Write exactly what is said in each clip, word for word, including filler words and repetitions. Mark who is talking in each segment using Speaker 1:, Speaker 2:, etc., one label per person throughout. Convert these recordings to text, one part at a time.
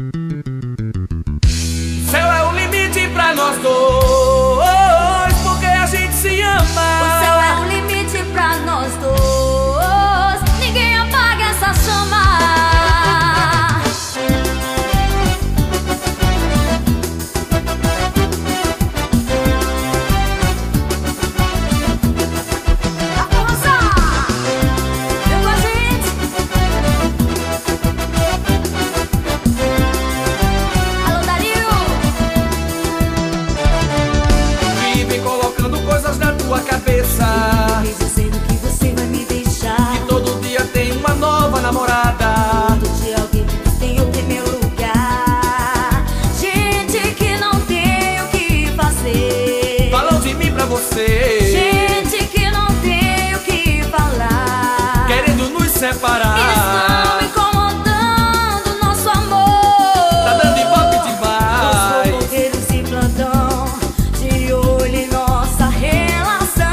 Speaker 1: O céu é o limite pra nós dois, porque a gente se ama.
Speaker 2: O céu é o limite pra nós dois, ninguém apaga essa chama.
Speaker 1: Cabeça,
Speaker 2: me dizendo que você vai me deixar,
Speaker 1: que todo dia tem uma nova namorada,
Speaker 2: todo dia alguém que tem o meu lugar. Gente que não tem o que fazer,
Speaker 1: falam de mim pra você.
Speaker 2: Gente que não tem o que falar,
Speaker 1: querendo nos separar.
Speaker 2: Eles estão incomodando nosso amor,
Speaker 1: tá dando ibope demais.
Speaker 2: Os fofoqueiros de plantão, de olho em nossa relação.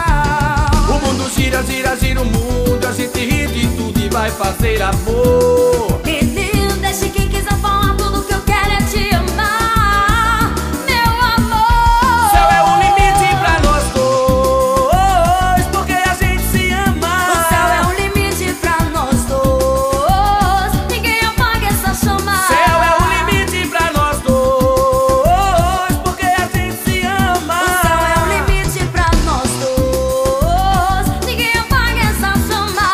Speaker 1: Gira, gira, gira o mundo, a gente ri de tudo e vai fazer amor.
Speaker 2: Menino, deixe quem quiser falar, tudo que eu quero é te amar, meu amor.
Speaker 1: O céu é o limite pra nós dois, porque a gente se ama.
Speaker 2: O céu é o limite pra nós dois, ninguém apaga essa chama.
Speaker 1: O céu é o limite pra nós dois, porque a gente se ama.
Speaker 2: O céu é o limite pra nós dois, ninguém apaga essa chama.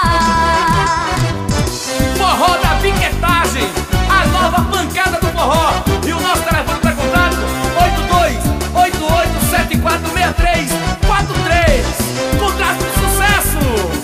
Speaker 1: Forró da piquetagem, a nova pancada do forró. E o nosso telefone para contato: oito dois oito oito sete quatro seis três quatro três. Contrato de sucesso.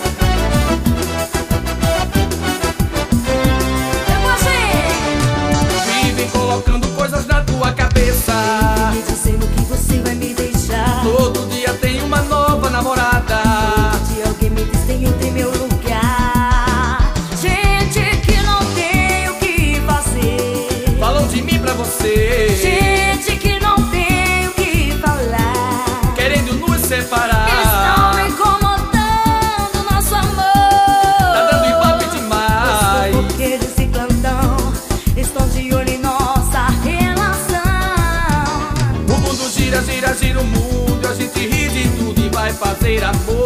Speaker 2: Eu gostei.
Speaker 1: Vivem colocando coisas na tua cabeça,
Speaker 2: me dizendo que você vai me deixar,
Speaker 1: todo dia tem uma nova namorada,
Speaker 2: todo dia alguém me diz tem outro em meu lugar. Gente que não tem o que fazer,
Speaker 1: falam de mim pra você.
Speaker 2: gente que não tem o que falar,
Speaker 1: querendo nos separar.
Speaker 2: Eles estão incomodando nosso amor,
Speaker 1: tá dando ibope demais.
Speaker 2: Os fofoqueiros de plantão estão de olho em nossa relação.
Speaker 1: O mundo gira, gira, gira o mundo, a gente ri de tudo e vai fazer amor.